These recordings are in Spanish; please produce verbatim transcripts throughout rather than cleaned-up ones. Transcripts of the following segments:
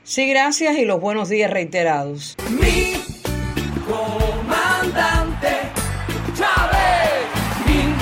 Sí, gracias y los buenos días reiterados. Mi comandante Chávez, mi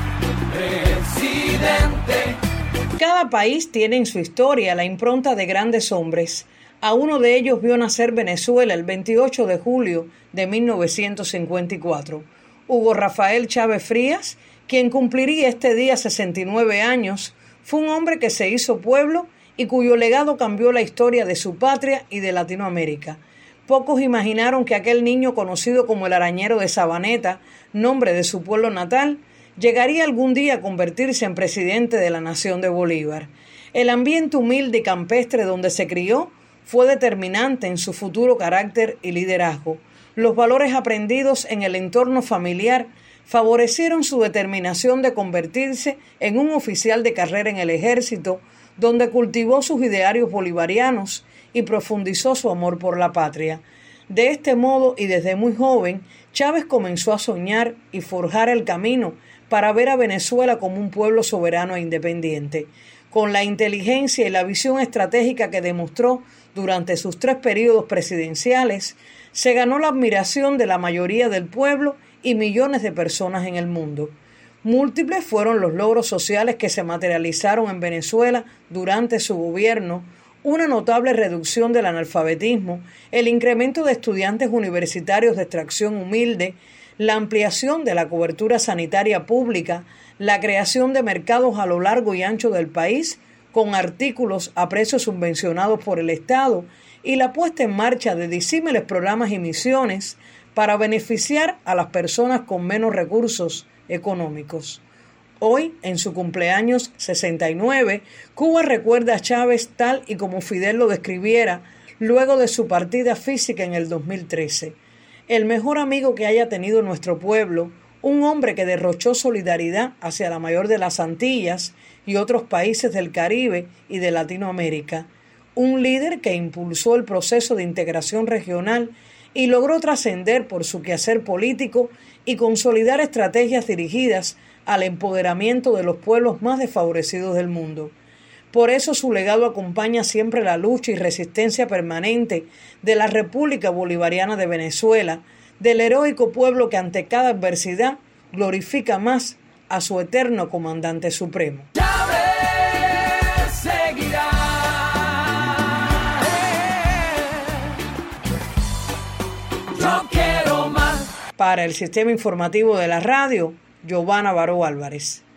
presidente. Cada país tiene en su historia la impronta de grandes hombres. A uno de ellos vio nacer Venezuela el veintiocho de julio de mil novecientos cincuenta y cuatro. Hugo Rafael Chávez Frías, quien cumpliría este día sesenta y nueve años, fue un hombre que se hizo pueblo y cuyo legado cambió la historia de su patria y de Latinoamérica. Pocos imaginaron que aquel niño conocido como el Arañero de Sabaneta, nombre de su pueblo natal, llegaría algún día a convertirse en presidente de la nación de Bolívar. El ambiente humilde y campestre donde se crió fue determinante en su futuro carácter y liderazgo. Los valores aprendidos en el entorno familiar favorecieron su determinación de convertirse en un oficial de carrera en el ejército, donde cultivó sus idearios bolivarianos y profundizó su amor por la patria. De este modo, y desde muy joven, Chávez comenzó a soñar y forjar el camino para ver a Venezuela como un pueblo soberano e independiente. Con la inteligencia y la visión estratégica que demostró durante sus tres periodos presidenciales, se ganó la admiración de la mayoría del pueblo y millones de personas en el mundo. Múltiples fueron los logros sociales que se materializaron en Venezuela durante su gobierno, una notable reducción del analfabetismo, el incremento de estudiantes universitarios de extracción humilde, la ampliación de la cobertura sanitaria pública, la creación de mercados a lo largo y ancho del país, con artículos a precios subvencionados por el Estado, y la puesta en marcha de disímiles programas y misiones para beneficiar a las personas con menos recursos económicos. Hoy, en su cumpleaños sesenta y nueve, Cuba recuerda a Chávez tal y como Fidel lo describiera luego de su partida física en el dos mil trece. El mejor amigo que haya tenido nuestro pueblo, un hombre que derrochó solidaridad hacia la mayor de las Antillas y otros países del Caribe y de Latinoamérica, un líder que impulsó el proceso de integración regional y logró trascender por su quehacer político y consolidar estrategias dirigidas al empoderamiento de los pueblos más desfavorecidos del mundo. Por eso su legado acompaña siempre la lucha y resistencia permanente de la República Bolivariana de Venezuela, del heroico pueblo que ante cada adversidad glorifica más a su eterno comandante supremo. Chávez seguirá. Yo quiero más. Para el Sistema Informativo de la Radio, Giovanna Baró Álvarez.